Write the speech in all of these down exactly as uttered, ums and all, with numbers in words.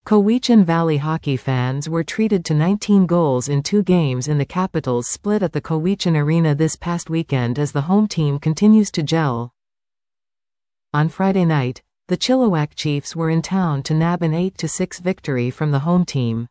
Cowichan Valley hockey fans were treated to nineteen goals in two games in the Capitals split at the Cowichan Arena this past weekend as the home team continues to gel. On Friday night, the Chilliwack Chiefs were in town to nab an eight to six victory from the home team.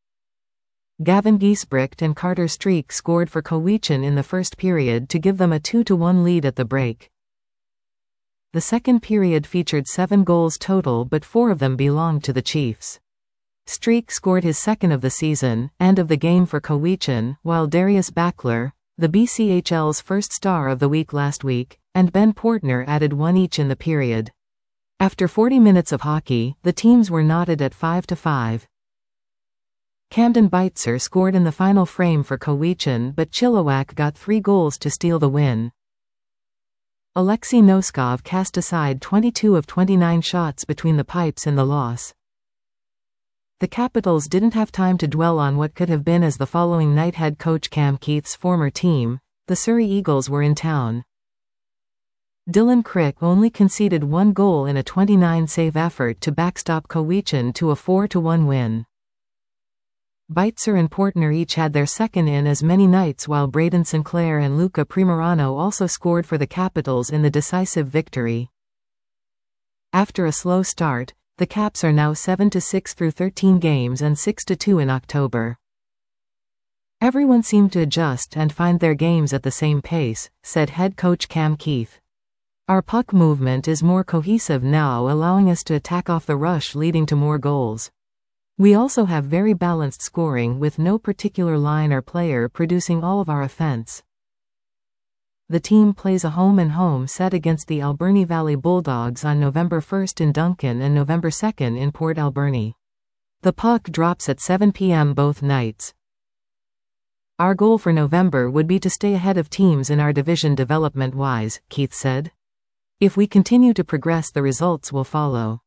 Gavin Giesbrecht and Carter Streak scored for Cowichan in the first period to give them a two to one lead at the break. The second period featured seven goals total, but four of them belonged to the Chiefs. Streak scored his second of the season and of the game for Cowichan, while Darius Backler, the B C H L's first star of the week last week, and Ben Portner added one each in the period. After forty minutes of hockey, the teams were knotted at five to five. Camden Beitzer scored in the final frame for Cowichan, but Chilliwack got three goals to steal the win. Alexei Noskov cast aside twenty-two of twenty-nine shots between the pipes in the loss. The Capitals didn't have time to dwell on what could have been, as the following night head coach Cam Keith's former team, the Surrey Eagles, were in town. Dylan Crick only conceded one goal in a twenty-nine save effort to backstop Cowichan to a four to one win. Beitzer and Portner each had their second in as many nights, while Braden Sinclair and Luca Primorano also scored for the Capitals in the decisive victory. After a slow start, the Caps are now seven to six through thirteen games and six to two in October. Everyone seemed to adjust and find their games at the same pace, said head coach Cam Keith. Our puck movement is more cohesive now, allowing us to attack off the rush, leading to more goals. We also have very balanced scoring, with no particular line or player producing all of our offense. The team plays a home-and-home set against the Alberni Valley Bulldogs on November first in Duncan and November second in Port Alberni. The puck drops at seven p m both nights. Our goal for November would be to stay ahead of teams in our division development-wise, Keith said. If we continue to progress, the results will follow.